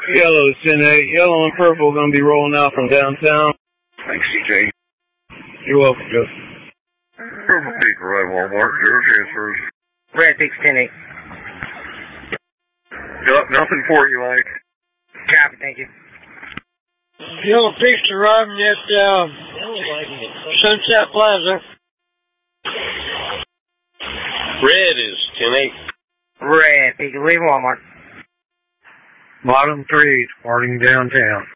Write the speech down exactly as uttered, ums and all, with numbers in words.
Yellow is ten eight. Yellow and purple going to be rolling out from downtown. Thanks, C J. You're welcome, Joe. Purple Peak, right, Walmart. Zero transfers. Red Peaks ten eight. Got nothing for you, Mike. Copy, thank you. Yellow Peaks arriving at uh, Sunset Plaza. Red is ten eight. Red Peak, leave Walmart. Bottom three, departing downtown.